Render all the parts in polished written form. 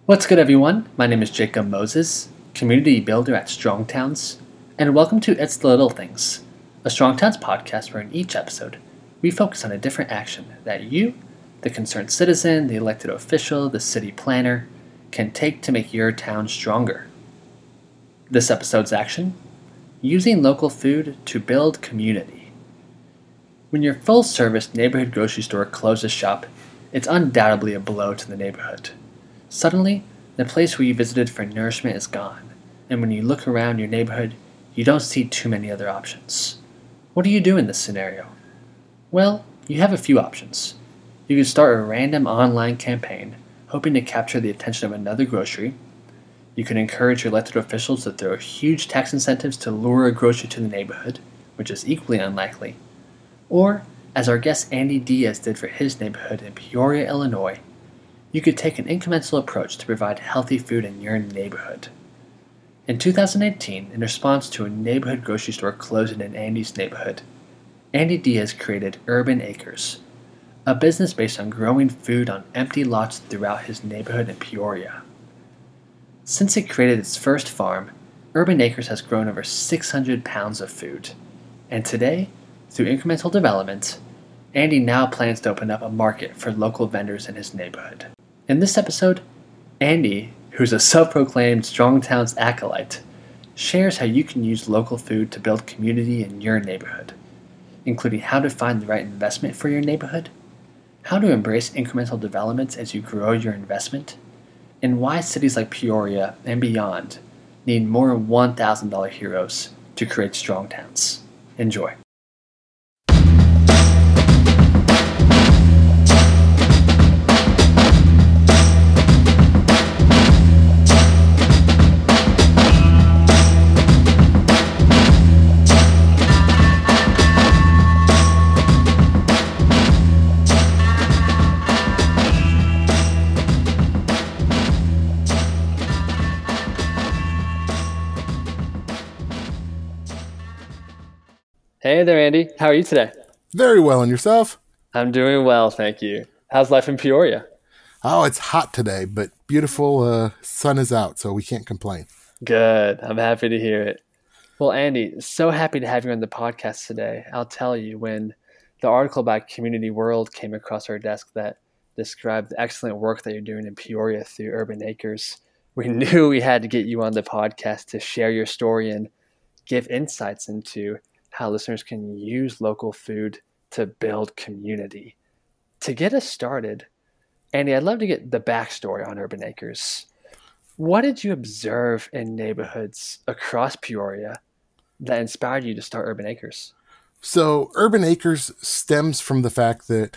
What's good, everyone? My name is Jacob Moses, community builder at Strong Towns, and welcome to It's the Little Things, a Strong Towns podcast where in each episode we focus on a different action that you, the concerned citizen, the elected official, the city planner, can take to make your town stronger. This episode's action: using local food to build community. When your full-service neighborhood grocery store closes shop, it's undoubtedly a blow to the neighborhood. Suddenly, the place where you visited for nourishment is gone, and when you look around your neighborhood, you don't see too many other options. What do you do in this scenario? Well, you have a few options. You can start a random online campaign, hoping to capture the attention of another grocery. You can encourage your elected officials to throw huge tax incentives to lure a grocery to the neighborhood, which is equally unlikely. Or, as our guest Andy Diaz did for his neighborhood in Peoria, Illinois, you could take an incremental approach to provide healthy food in your neighborhood. In 2018, in response to a neighborhood grocery store closing in Andy's neighborhood, Andy Diaz created Urban Acres, a business based on growing food on empty lots throughout his neighborhood in Peoria. Since it created its first farm, Urban Acres has grown over 600 pounds of food, and today, through incremental development, Andy now plans to open up a market for local vendors in his neighborhood. In this episode, Andy, who's a self-proclaimed Strong Towns acolyte, shares how you can use local food to build community in your neighborhood, including how to find the right investment for your neighborhood, how to embrace incremental development as you grow your investment, and why cities like Peoria and beyond need more $1,000 heroes to create strong towns. Enjoy. Hey there, Andy. How are you today? Very well. And yourself? I'm doing well, thank you. How's life in Peoria? Oh, it's hot today, but beautiful. Sun is out, so we can't complain. Good. I'm happy to hear it. Well, Andy, so happy to have you on the podcast today. I'll tell you, when the article about Community World came across our desk that described the excellent work that you're doing in Peoria through Urban Acres, we knew we had to get you on the podcast to share your story and give insights into how listeners can use local food to build community. To get us started, Andy, I'd love to get the backstory on Urban Acres. What did you observe in neighborhoods across Peoria that inspired you to start Urban Acres? So Urban Acres stems from the fact that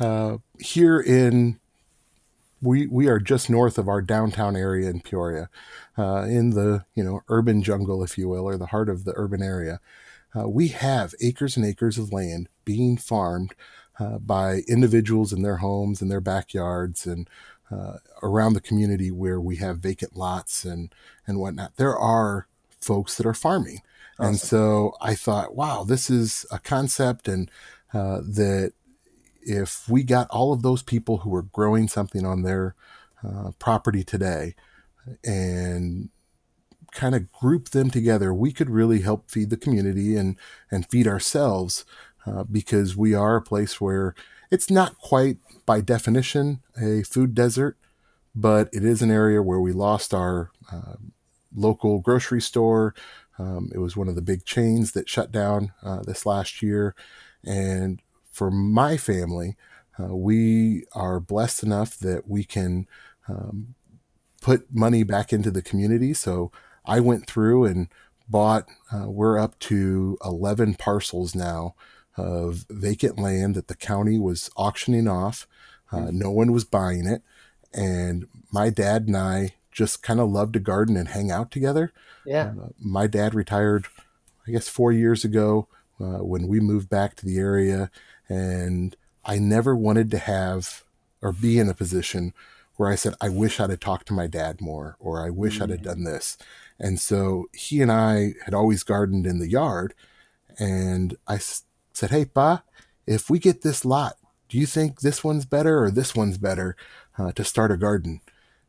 we are just north of our downtown area in Peoria, in the urban jungle, if you will, or the heart of the urban area. We have acres and acres of land being farmed by individuals in their homes and their backyards and around the community where we have vacant lots and whatnot. There are folks that are farming. Awesome. And so I thought, wow, this is a concept, and that if we got all of those people who were growing something on their property today and kind of group them together, we could really help feed the community and feed ourselves, because we are a place where it's not quite by definition a food desert, but it is an area where we lost our local grocery store. It was one of the big chains that shut down this last year. And for my family, we are blessed enough that we can put money back into the community. So I went through and bought, we're up to 11 parcels now of vacant land that the county was auctioning off. No one was buying it. And my dad and I just kind of loved to garden and hang out together. Yeah. My dad retired, I guess, 4 years ago when we moved back to the area. And I never wanted to have or be in a position where I said, I wish I'd have talked to my dad more, or I wish I'd have done this. And so he and I had always gardened in the yard. And I said, hey, Pa, if we get this lot, do you think this one's better or this one's better to start a garden?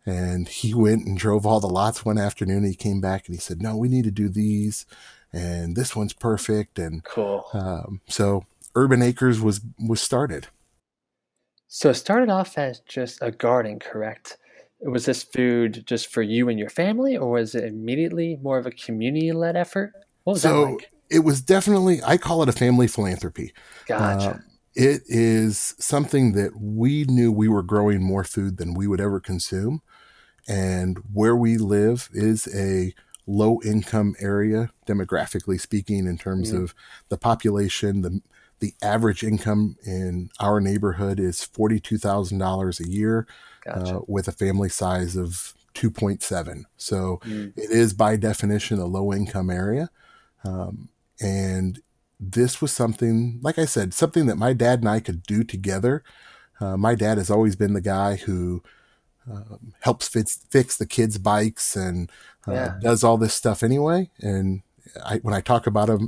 And he went and drove all the lots one afternoon. And he came back and he said, no, we need to do these. And this one's perfect. And Cool. so Urban Acres was started. So it started off as just a garden, correct? Was this food just for you and your family, or was it immediately more of a community-led effort? What was that So like? it was definitely, I call it a family philanthropy. Uh, Gotcha. it is something that we knew we were growing more food than we would ever consume. And where we live is a low income area, demographically speaking, in terms Mm, of the population. The average income in our neighborhood is $42,000 a year, gotcha. with a family size of 2.7. So Mm, it is by definition a low income area. Um, and this was something, like I said, something that my dad and I could do together. My dad has always been the guy who helps fix the kids' bikes and yeah. does all this stuff anyway. And when I talk about him,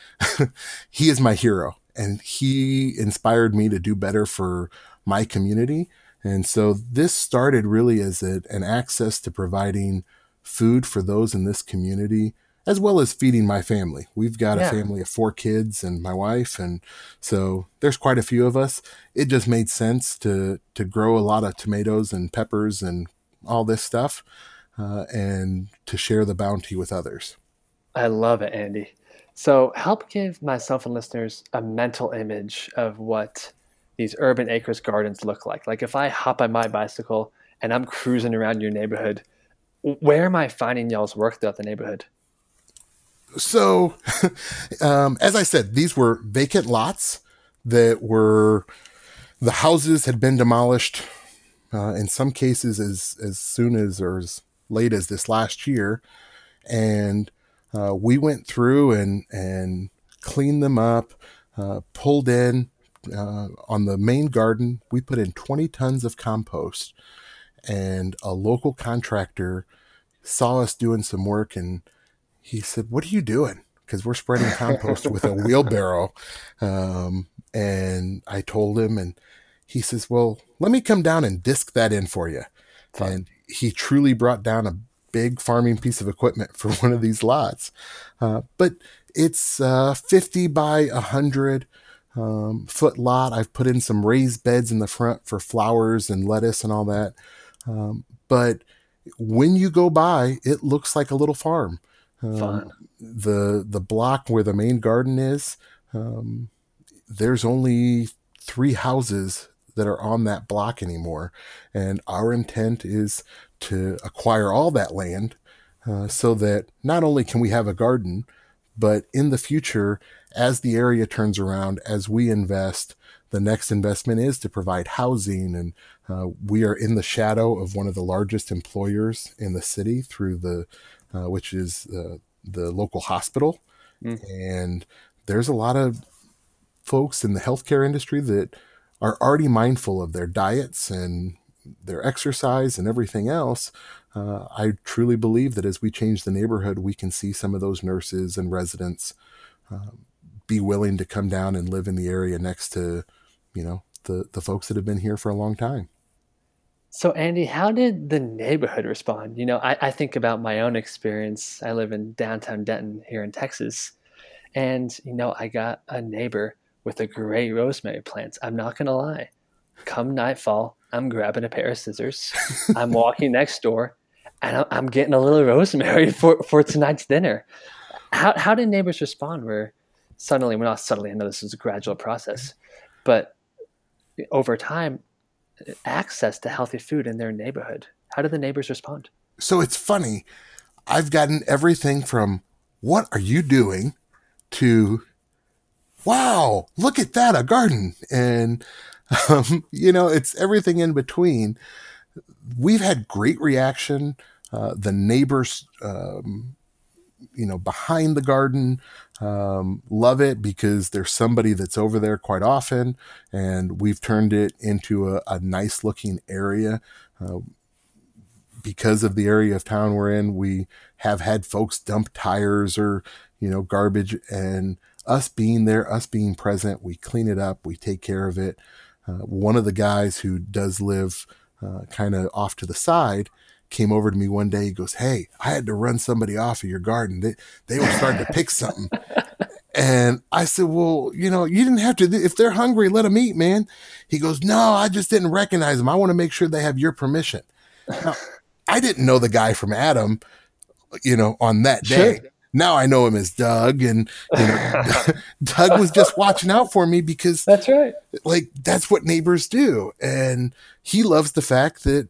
he is my hero, and he inspired me to do better for my community. And so this started really as an access to providing food for those in this community, as well as feeding my family. We've got a Yeah. family of 4 kids and my wife, and so there's quite a few of us. It just made sense to grow a lot of tomatoes and peppers and all this stuff, and to share the bounty with others. I love it, Andy. So help give myself and listeners a mental image of what these urban acres gardens look like. Like if I hop on my bicycle and I'm cruising around your neighborhood, where am I finding y'all's work throughout the neighborhood? So, as I said, these were vacant lots that were, the houses had been demolished, in some cases as soon as or as late as this last year. And we went through and cleaned them up, pulled in. On the main garden, we put in 20 tons of compost, and a local contractor saw us doing some work, and he said, "What are you doing?" Because we're spreading compost with a wheelbarrow. And I told him, and he says, "Well, let me come down and disc that in for you." Fun. And he truly brought down a big farming piece of equipment for one of these lots. But it's 50 by 100 foot lot. I've put in some raised beds in the front for flowers and lettuce and all that. But when you go by, it looks like a little farm. Fun. The block where the main garden is, um, there's only 3 houses that are on that block anymore, and our intent is to acquire all that land, so that not only can we have a garden, but in the future, as the area turns around, as we invest, the next investment is to provide housing. And we are in the shadow of one of the largest employers in the city through which is the local hospital. Mm. And there's a lot of folks in the healthcare industry that are already mindful of their diets and their exercise and everything else. I truly believe that as we change the neighborhood, we can see some of those nurses and residents be willing to come down and live in the area next to, the folks that have been here for a long time. So, Andy, how did the neighborhood respond? I think about my own experience. I live in downtown Denton here in Texas. And, I got a neighbor with a great rosemary plant. I'm not going to lie. Come nightfall, I'm grabbing a pair of scissors. I'm walking next door and I'm getting a little rosemary for tonight's dinner. How did neighbors respond where suddenly, well, not suddenly, I know this is a gradual process, but over time, access to healthy food in their neighborhood? How did the neighbors respond? So it's funny. I've gotten everything from, "What are you doing?" to, "Wow, look at that, a garden." And, it's everything in between. We've had great reaction. The neighbors, behind the garden, love it because there's somebody that's over there quite often, and we've turned it into a nice looking area. Because of the area of town we're in, we have had folks dump tires or, garbage, and us being there, us being present, we clean it up, we take care of it. One of the guys who does live kind of off to the side, came over to me one day. He goes, "Hey, I had to run somebody off of your garden. They were starting to pick something." And I said, "Well, you didn't have to. If they're hungry, let them eat, man." He goes, "No, I just didn't recognize them. I want to make sure they have your permission." Now, I didn't know the guy from Adam, on that day. Sure. Now I know him as Doug, and Doug was just watching out for me because That's right. that's what neighbors do. And he loves the fact that,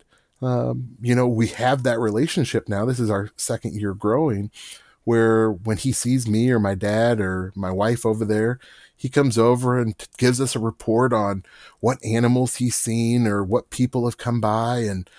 we have that relationship now. This is our second year growing, where when he sees me or my dad or my wife over there, he comes over and gives us a report on what animals he's seen or what people have come by. And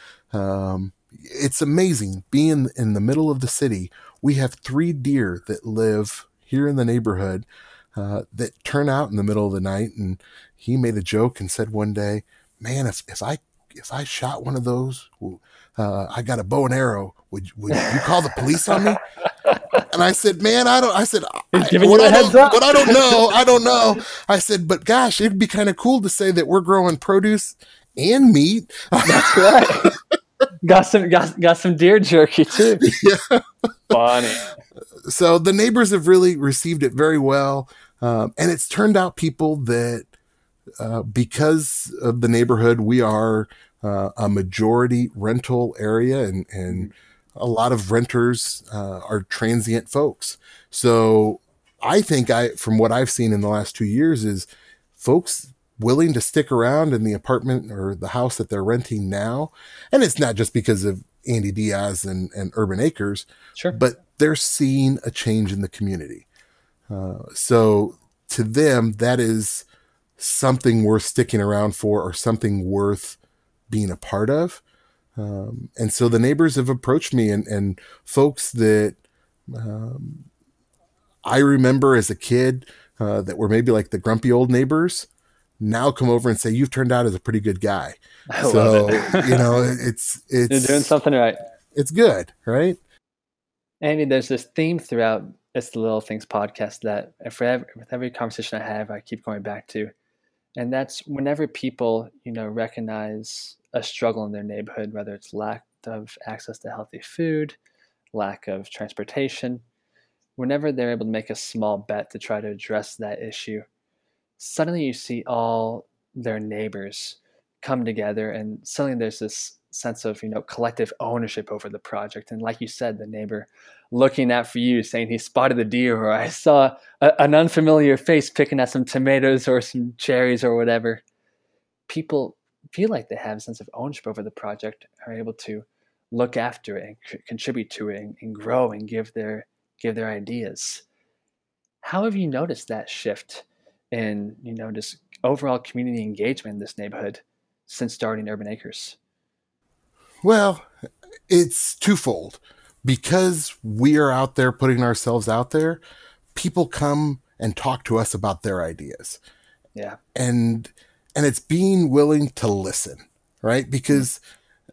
it's amazing being in the middle of the city. We have 3 deer that live here in the neighborhood that turn out in the middle of the night. And he made a joke and said one day, "Man, if I shot one of those, I got a bow and arrow. Would you call the police on me?" And I said, "Man, I don't." I said, He's giving you a heads up. "But I don't know." I said, "But gosh, it'd be kind of cool to say that we're growing produce and meat." That's right. Got some deer jerky too. Yeah. Funny. So the neighbors have really received it very well. And it's turned out people that, because of the neighborhood, we are a majority rental area, and a lot of renters are transient folks. So I think from what I've seen in the last 2 years is folks willing to stick around in the apartment or the house that they're renting now. And it's not just because of Andy Diaz and Urban Acres, Sure. but they're seeing a change in the community. So to them, that is something worth sticking around for, or something worth being a part of. And so the neighbors have approached me, and folks that I remember as a kid that were maybe like the grumpy old neighbors now come over and say, "You've turned out as a pretty good guy." I love it. It's You're doing something right. It's good, right? Andy, there's this theme throughout It's the Little Things podcast that with every conversation I have, I keep going back to. And that's whenever people, recognize a struggle in their neighborhood, whether it's lack of access to healthy food, lack of transportation, whenever they're able to make a small bet to try to address that issue, suddenly you see all their neighbors come together, and suddenly there's this sense of collective ownership over the project. And like you said, the neighbor looking out for you, saying he spotted the deer, or I saw an unfamiliar face picking at some tomatoes or some cherries or whatever. People feel like they have a sense of ownership over the project, are able to look after it and contribute to it and grow and give their ideas. How have you noticed that shift in just overall community engagement in this neighborhood since starting Urban Acres? Well, it's twofold. Because we are out there putting ourselves out there, people come and talk to us about their ideas. Yeah. And it's being willing to listen, right? Because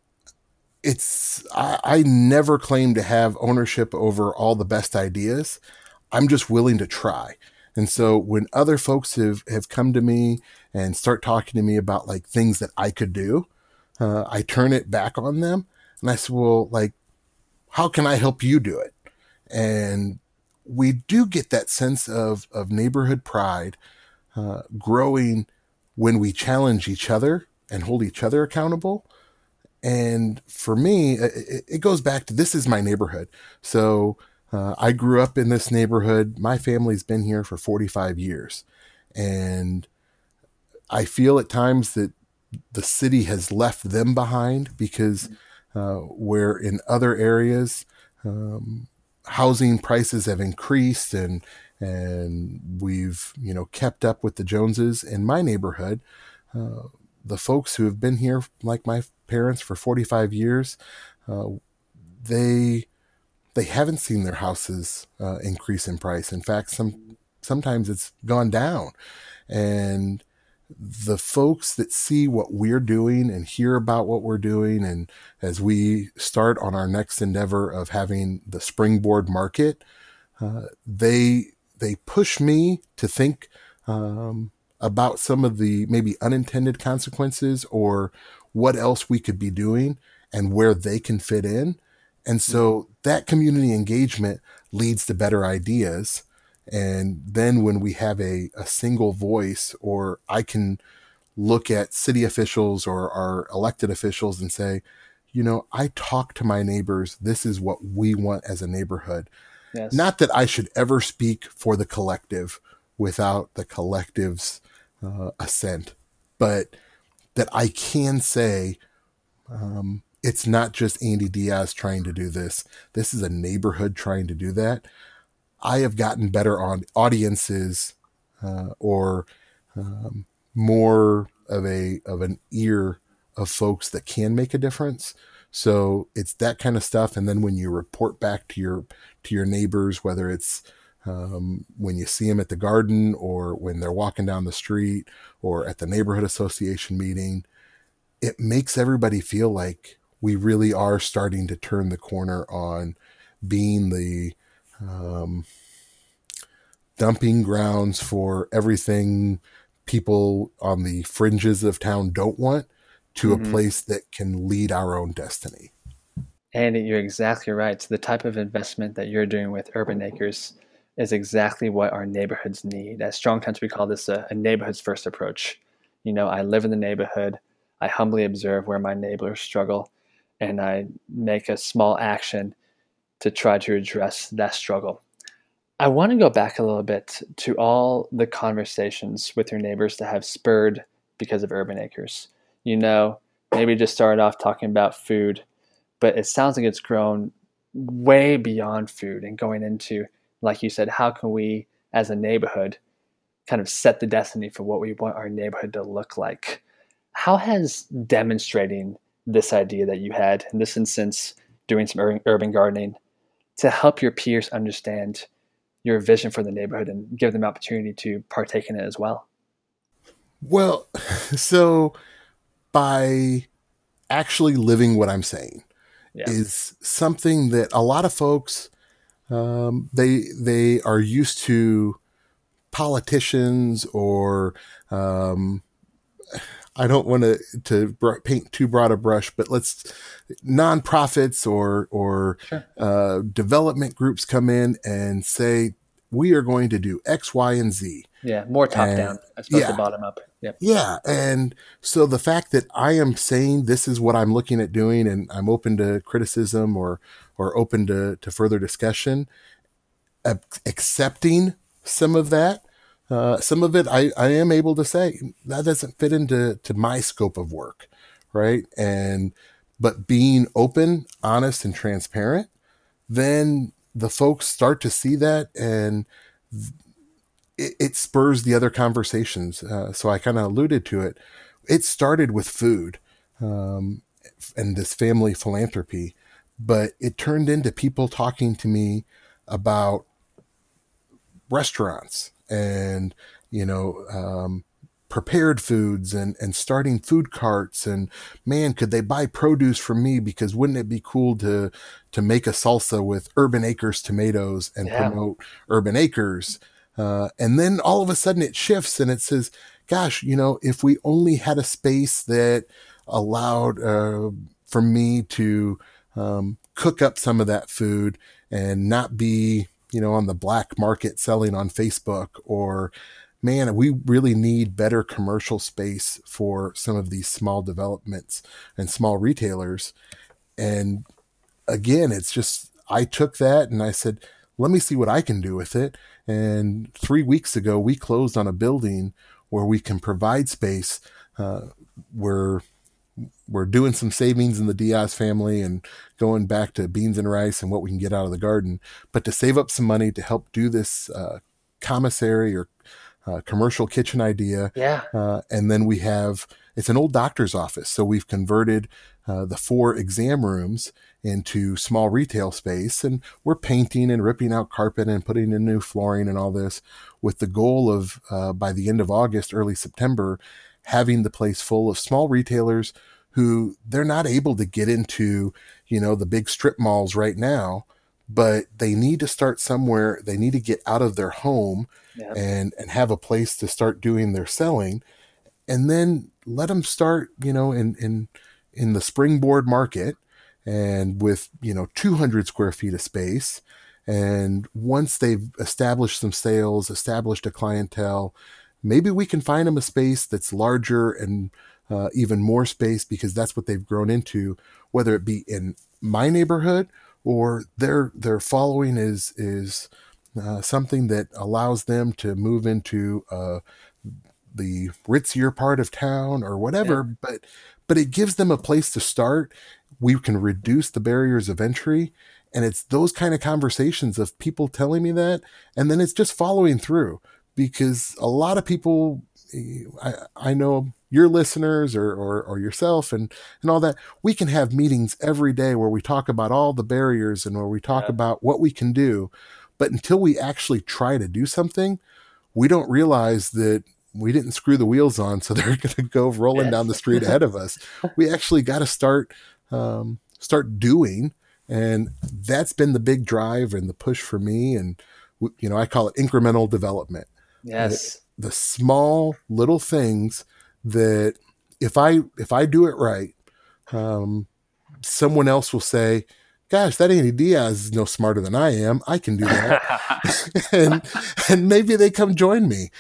I never claim to have ownership over all the best ideas. I'm just willing to try. And so when other folks have come to me and start talking to me about like things that I could do, I turn it back on them. And I say, "Well, like, how can I help you do it?" And we do get that sense of neighborhood pride growing when we challenge each other and hold each other accountable. And for me, it goes back to, this is my neighborhood. So I grew up in this neighborhood. My family's been here for 45 years. And I feel at times that the city has left them behind, because where in other areas, housing prices have increased and we've, kept up with the Joneses. In my neighborhood, the folks who have been here, like my parents, for 45 years, they haven't seen their houses increase in price. In fact, sometimes it's gone down. And the folks that see what we're doing and hear about what we're doing, and as we start on our next endeavor of having the Springboard Market, they push me to think about some of the maybe unintended consequences, or what else we could be doing and where they can fit in. And Mhm. so that community engagement leads to better ideas. And then when we have a single voice, or I can look at city officials or our elected officials and say, I talk to my neighbors. This is what we want as a neighborhood. Yes. Not that I should ever speak for the collective without the collective's assent, but that I can say, it's not just Andy Diaz trying to do this. This is a neighborhood trying to do that. I have gotten better on audiences, or more of an ear of folks that can make a difference. So it's that kind of stuff. And then when you report back to your neighbors, whether it's when you see them at the garden, or when they're walking down the street, or at the neighborhood association meeting, it makes everybody feel like we really are starting to turn the corner on being the um, dumping grounds for everything people on the fringes of town don't want, to a Hmm. place that can lead our own destiny. And you're exactly right. So the type of investment that you're doing with Urban Acres is exactly what our neighborhoods need. At Strong Towns, we call this a neighborhoods first approach. I live in the neighborhood. I humbly observe where my neighbors struggle, and I make a small action to try to address that struggle. I want to go back a little bit to all the conversations with your neighbors that have spurred because of Urban Acres. You know, Maybe just started off talking about food, but it sounds like it's grown way beyond food and going into, like you said, how can we as a neighborhood kind of set the destiny for what we want our neighborhood to look like? How has demonstrating this idea that you had, in this instance, doing some urban gardening, to help your peers understand your vision for the neighborhood and give them opportunity to partake in it as well? Well, so by actually living what I'm saying Yeah. is something that a lot of folks, they are used to politicians, or um, I don't want to paint too broad a brush, but let's nonprofits or Sure. development groups come in and say, we are going to do X, Y, and Z. Yeah. More top And down as opposed to yeah, bottom up. Yep. yeah. And so the fact that I am saying this is what I'm looking at doing, and I'm open to criticism, or open to further discussion, accepting some of it, I am able to say that doesn't fit into my scope of work, right? But being open, honest, and transparent, then the folks start to see that, and it spurs the other conversations. So I kind of alluded to it. It started with food, um, and this family philanthropy, but it turned into people talking to me about restaurants, and you know prepared foods, and starting food carts, and man, could they buy produce from me, because wouldn't it be cool to make a salsa with Urban Acres tomatoes and Yeah. promote Urban Acres. And then all of a sudden it shifts and it says, gosh, if we only had a space that allowed for me to cook up some of that food, and not be on the black market selling on Facebook, or man, we really need better commercial space for some of these small developments and small retailers. And again, it's just, I took that and I said, let me see what I can do with it. And 3 weeks ago, we closed on a building where we can provide space. We're doing some savings in the Diaz family, and going back to beans and rice and what we can get out of the garden, but to save up some money to help do this commissary, or commercial kitchen idea. Yeah. And then it's an old doctor's office. So we've converted the 4 exam rooms into small retail space, and we're painting and ripping out carpet and putting in new flooring and all this, with the goal of by the end of August, early September, having the place full of small retailers who they're not able to get into, the big strip malls right now, but they need to start somewhere. They need to get out of their home Yeah. and have a place to start doing their selling, and then let them start, in in the Springboard market and with, 200 square feet of space. And once they've established some sales, established a clientele, maybe we can find them a space that's larger and even more space, because that's what they've grown into, whether it be in my neighborhood or their following is something that allows them to move into the ritzier part of town or whatever. Yeah. But it gives them a place to start. We can reduce the barriers of entry, and it's those kind of conversations of people telling me that, and then it's just following through, because a lot of people, I know your listeners or yourself and all that, we can have meetings every day where we talk about all the barriers and where we talk Yeah. about what we can do. But until we actually try to do something, we don't realize that we didn't screw the wheels on, so they're going to go rolling down the Yes. street ahead of us. We actually got to start doing, and that's been the big drive and the push for me. And I call it incremental development. Yes. The small little things that if I do it right, someone else will say, gosh, that Andy Diaz is no smarter than I am. I can do that. and maybe they come join me.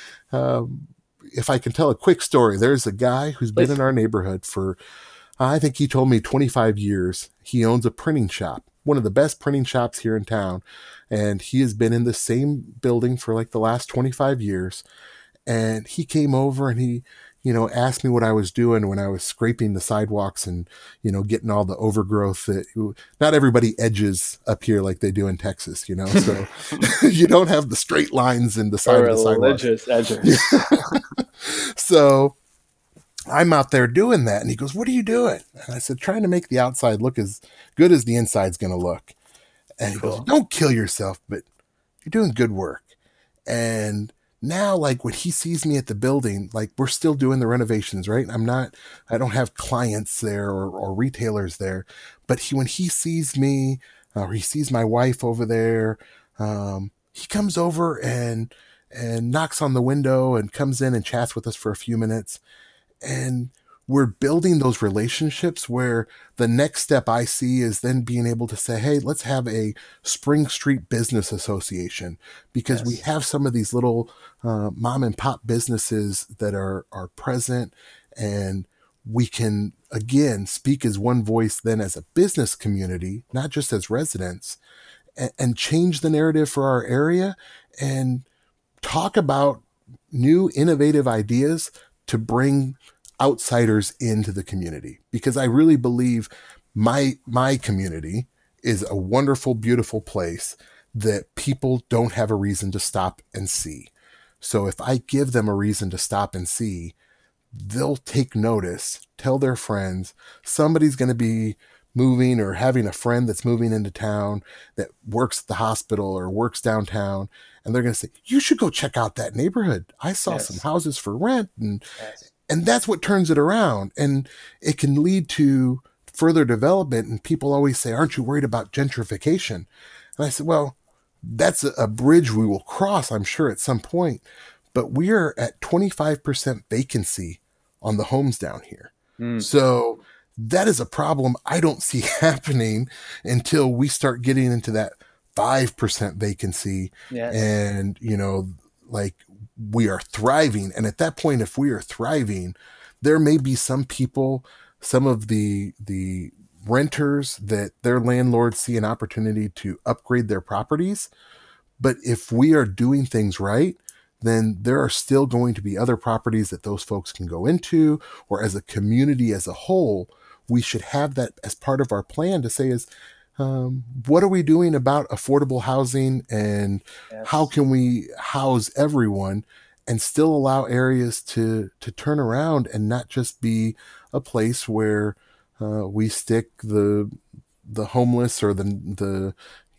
If I can tell a quick story, there's a guy who's been in our neighborhood for, I think he told me 25 years. He owns a printing shop, one of the best printing shops here in town. And he has been in the same building for like the last 25 years. And he came over and he, asked me what I was doing when I was scraping the sidewalks and, getting all the overgrowth that not everybody edges up here like they do in Texas, so you don't have the straight lines in the side of the sidewalk. Religious edgers. So I'm out there doing that. And he goes, what are you doing? And I said, trying to make the outside look as good as the inside's going to look. And he goes, don't kill yourself, but you're doing good work. And now, like when he sees me at the building, like we're still doing the renovations, right? I don't have clients there or retailers there, but when he sees me or he sees my wife over there, he comes over and knocks on the window and comes in and chats with us for a few minutes. And we're building those relationships where the next step I see is then being able to say, hey, let's have a Spring Street Business Association, because we have some of these little mom and pop businesses that are present, and we can, again, speak as one voice then as a business community, not just as residents, and change the narrative for our area and talk about new innovative ideas to bring outsiders into the community. Because I really believe my community is a wonderful, beautiful place that people don't have a reason to stop and see. So if I give them a reason to stop and see, they'll take notice, tell their friends, somebody's going to be moving or having a friend that's moving into town that works at the hospital or works downtown. And they're going to say, you should go check out that neighborhood. I saw some houses for rent. And that's what turns it around. And it can lead to further development. And people always say, aren't you worried about gentrification? And I said, well, that's a bridge we will cross, I'm sure, at some point. But we are at 25% vacancy on the homes down here. So that is a problem I don't see happening until we start getting into that 5% vacancy. And, like we are thriving. And at that point, if we are thriving, there may be some people, some of the renters that their landlords see an opportunity to upgrade their properties. But if we are doing things right, then there are still going to be other properties that those folks can go into, or as a community as a whole, we should have that as part of our plan to say is, what are we doing about affordable housing, and how can we house everyone and still allow areas to turn around and not just be a place where we stick the homeless or the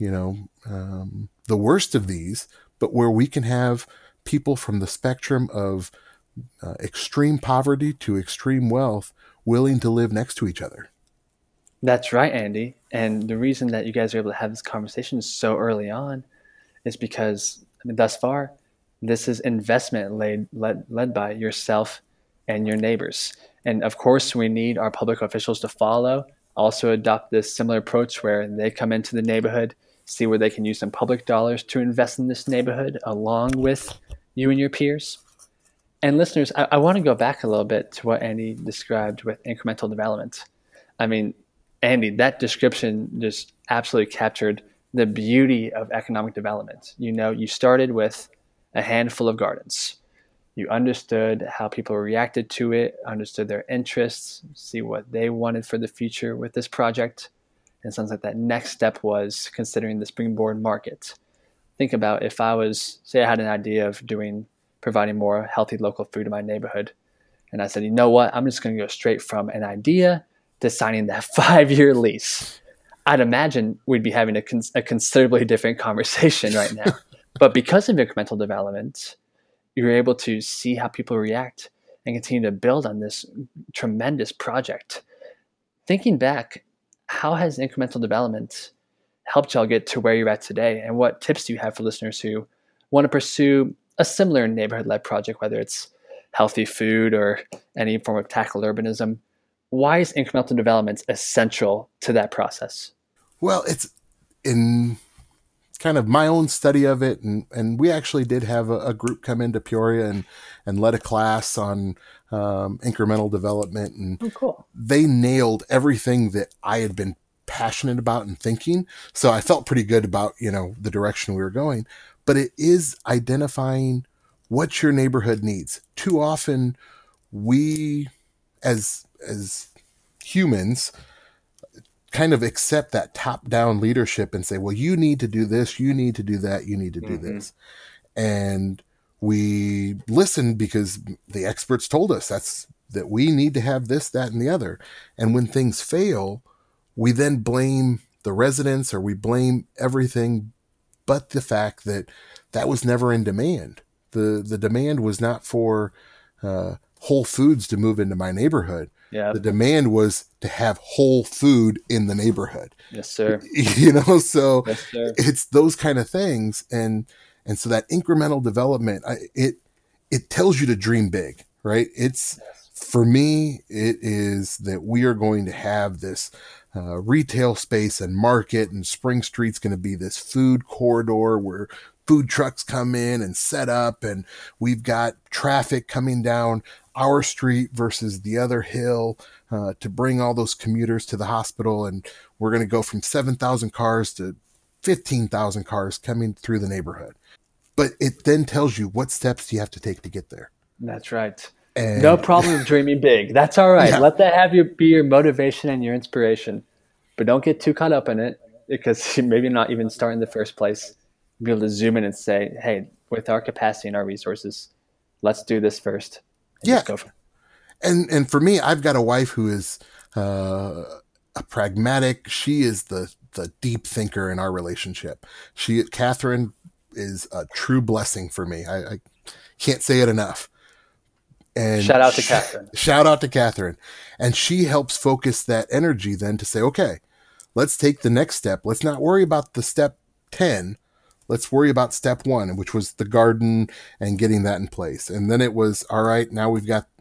worst of these, but where we can have people from the spectrum of extreme poverty to extreme wealth willing to live next to each other. That's right, Andy. And the reason that you guys are able to have this conversation so early on is because, thus far, this is investment led by yourself and your neighbors. And of course, we need our public officials to follow, also adopt this similar approach where they come into the neighborhood, see where they can use some public dollars to invest in this neighborhood along with you and your peers. And listeners, I want to go back a little bit to what Andy described with incremental development. I mean, Andy, that description just absolutely captured the beauty of economic development. You know, you started with a handful of gardens. You understood how people reacted to it, understood their interests, see what they wanted for the future with this project. And it sounds like that next step was considering the springboard market. Think about if I was, say, I had an idea of providing more healthy local food in my neighborhood. And I said, you know what? I'm just going to go straight from an idea to signing that 5-year lease. I'd imagine we'd be having a considerably different conversation right now. But because of incremental development, you're able to see how people react and continue to build on this tremendous project. Thinking back, how has incremental development helped y'all get to where you're at today? And what tips do you have for listeners who want to pursue a similar neighborhood-led project, whether it's healthy food or any form of tackle urbanism? Why is incremental development essential to that process? Well, it's in kind of my own study of it. And we actually did have a group come into Peoria and led a class on incremental development. And Oh, cool. they nailed everything that I had been passionate about and thinking. So I felt pretty good about, the direction we were going. But it is identifying what your neighborhood needs. Too often we as humans kind of accept that top-down leadership and say, well, you need to do this, you need to do that, you need to do this. And we listen because the experts told us that we need to have this, that, and the other. And when things fail, we then blame the residents or we blame everything but the fact that was never in demand. The demand was not for Whole Foods to move into my neighborhood. Yeah. The demand was to have whole food in the neighborhood. Yes, sir. So Yes, sir. it's those kind of things. And so that incremental development, it tells you to dream big, right? For me, it is that we are going to have this retail space and market, and Spring Street's going to be this food corridor where food trucks come in and set up, and we've got traffic coming down our street versus the other hill to bring all those commuters to the hospital. And we're going to go from 7,000 cars to 15,000 cars coming through the neighborhood. But it then tells you what steps do you have to take to get there. That's right. And no problem dreaming big. That's all right. Yeah. Let that be your motivation and your inspiration. But don't get too caught up in it, because maybe not even start in the first place. Be able to zoom in and say, hey, with our capacity and our resources, let's do this first. Yeah. Just go for it. And for me, I've got a wife who is a pragmatic. She is the deep thinker in our relationship. Catherine is a true blessing for me. I can't say it enough. And shout out to Catherine. Shout out to Catherine. And she helps focus that energy then to say, okay, let's take the next step. Let's not worry about the step 10. Let's worry about step 1, which was the garden and getting that in place. And then it was, all right, now we've got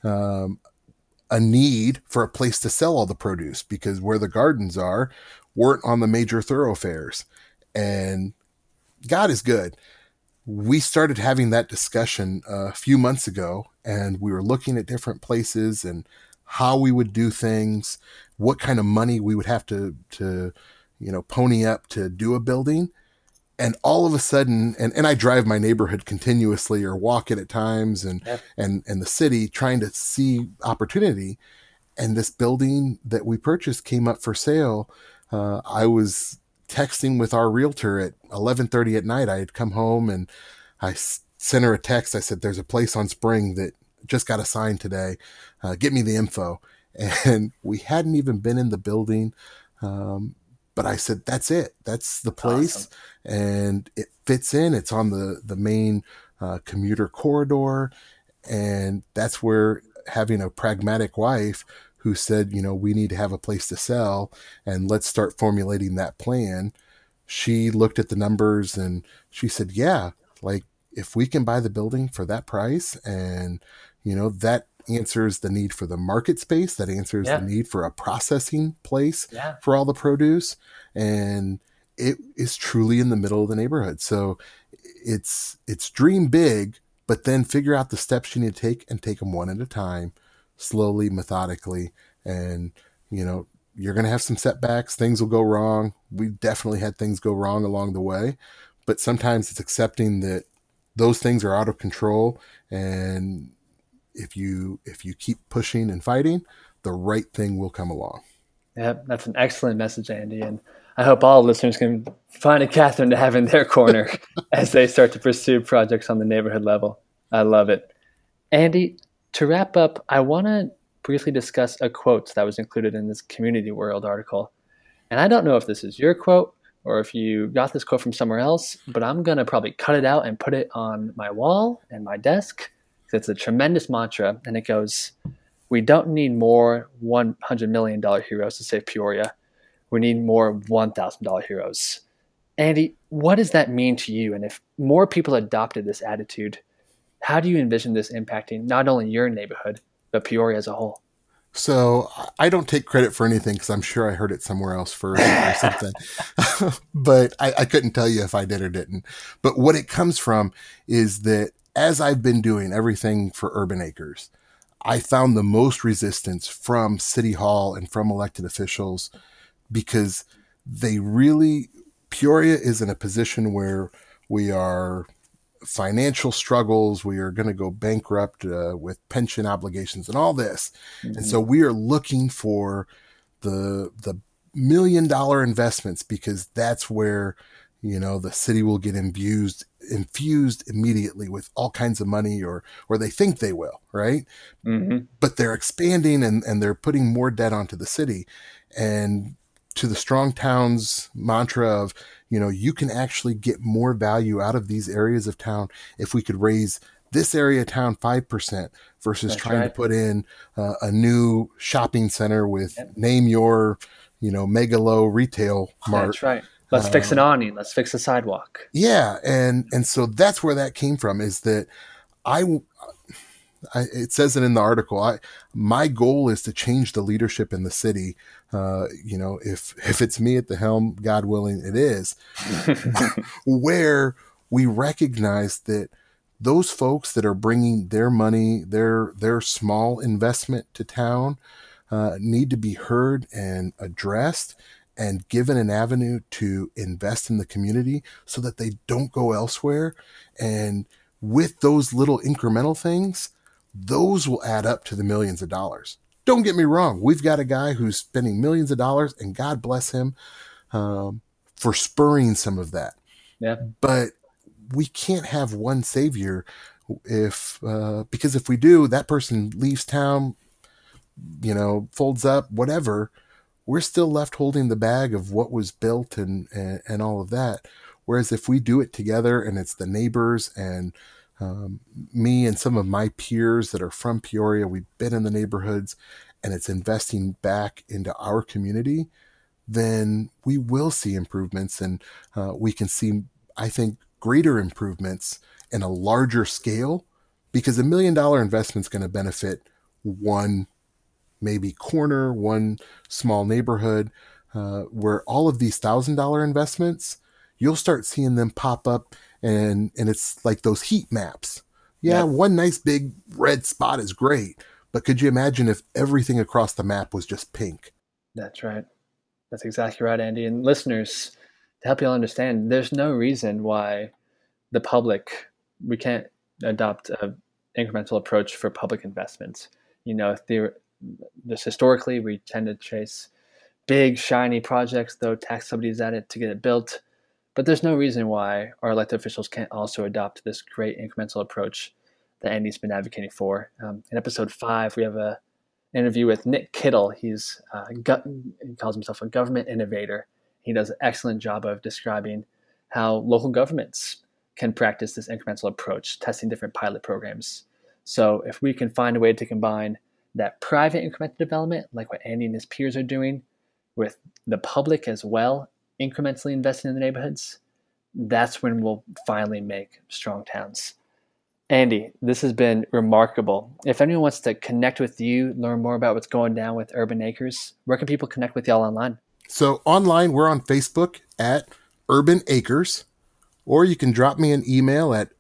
a need for a place to sell all the produce, because where the gardens weren't on the major thoroughfares. And God is good. We started having that discussion a few months ago, and we were looking at different places and how we would do things, what kind of money we would have to pony up to do a building. And all of a sudden, and I drive my neighborhood continuously or walk it at times and the city trying to see opportunity. And this building that we purchased came up for sale. I was texting with our realtor at 11:30 at night. I had come home and I sent her a text. I said, there's a place on Spring that just got assigned today. Get me the info. And we hadn't even been in the building. But I said, that's it. That's the place. Awesome. And it fits in. It's on the main commuter corridor. And that's where having a pragmatic wife who said, we need to have a place to sell and let's start formulating that plan. She looked at the numbers and she said, yeah, like if we can buy the building for that price and, that answers the need for the market space, that answers the Yeah. need for a processing place Yeah. for all the produce. And it is truly in the middle of the neighborhood. So it's dream big, but then figure out the steps you need to take and take them one at a time, slowly, methodically. And, you know, you're going to have some setbacks. Things will go wrong. We definitely had things go wrong along the way, but sometimes it's accepting that those things are out of control. And if you keep pushing and fighting, the right thing will come along. Yeah, that's an excellent message, Andy. And I hope all listeners can find a Catherine to have in their corner as they start to pursue projects on the neighborhood level. I love it. Andy, to wrap up, I want to briefly discuss a quote that was included in this Community World article. And I don't know if this is your quote or if you got this quote from somewhere else, but I'm going to probably cut it out and put it on my wall and my desk. It's a tremendous mantra, and it goes, "We don't need more $100 million heroes to save Peoria. We need more $1,000 heroes." Andy, what does that mean to you? And if more people adopted this attitude, how do you envision this impacting not only your neighborhood, but Peoria as a whole? So I don't take credit for anything because I'm sure I heard it somewhere else first or something, but I couldn't tell you if I did or didn't. But what it comes from is that as I've been doing everything for Urban Acres, I found the most resistance from City Hall and from elected officials because they really, Peoria is in a position where we are financial struggles. We are going to go bankrupt with pension obligations and all this. And Mm-hmm. so we are looking for the $1 million investments because that's where, you know, the city will get infused immediately with all kinds of money, or they think they will, right? Mm-hmm. But they're expanding and they're putting more debt onto the city. And to the strong towns mantra of, you know, you can actually get more value out of these areas of town if we could raise this area of town 5% versus That's trying to right. put in a new shopping center with Yep. name your, you know, megalo retail mart. That's right. Let's fix an Uh, awning. Let's fix a sidewalk. yeah. And so that's where that came from, is that I, it says it in the article. My goal is to change the leadership in the city. You know, if it's me at the helm, God willing, it is, where we recognize that those folks that are bringing their money, their small investment to town, need to be heard and addressed and given an avenue to invest in the community so that they don't go elsewhere. And with those little incremental things, those will add up to the millions of dollars. Don't get me wrong. We've got a guy who's spending millions of dollars, and God bless him for spurring some of that. Yeah, But we can't have one savior if because if we do, that person leaves town, you know, folds up, whatever. We're still left holding the bag of what was built and all of that. Whereas if we do it together and it's the neighbors and me and some of my peers that are from Peoria, we've been in the neighborhoods and it's investing back into our community, then we will see improvements and we can see, I think, greater improvements in a larger scale because $1 million investment is going to benefit one maybe corner, one small neighborhood, where all of these $1,000 investments, you'll start seeing them pop up, and it's like those heat maps. Yeah, yep, one nice big red spot is great, but could you imagine if everything across the map was just pink? that's right. That's exactly right, Andy. And listeners, to help you all understand, there's no reason why the public, we can't adopt an incremental approach for public investments. You know, just historically, we tend to chase big, shiny projects, throw tax subsidies at it to get it built. But there's no reason why our elected officials can't also adopt this great incremental approach that Andy's been advocating for. In episode 5, we have an interview with Nick Kittle. He calls himself a government innovator. He does an excellent job of describing how local governments can practice this incremental approach, testing different pilot programs. So if we can find a way to combine that private incremental development, like what Andy and his peers are doing, with the public as well, incrementally investing in the neighborhoods, that's when we'll finally make strong towns. Andy, this has been remarkable. If anyone wants to connect with you, learn more about what's going down with Urban Acres, where can people connect with y'all online? So online, we're on Facebook at Urban Acres, or you can drop me an email at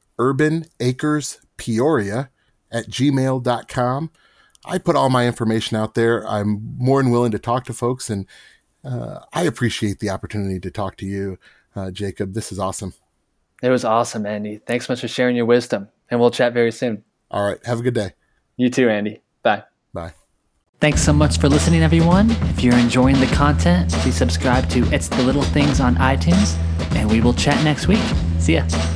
urbanacrespeoria@gmail.com. I put all my information out there. I'm more than willing to talk to folks, and I appreciate the opportunity to talk to you, Jacob. This is awesome. It was awesome, Andy. Thanks so much for sharing your wisdom, and we'll chat very soon. All right. Have a good day. You too, Andy. Bye. Bye. Thanks so much for listening, everyone. If you're enjoying the content, please subscribe to It's the Little Things on iTunes, and we will chat next week. See ya.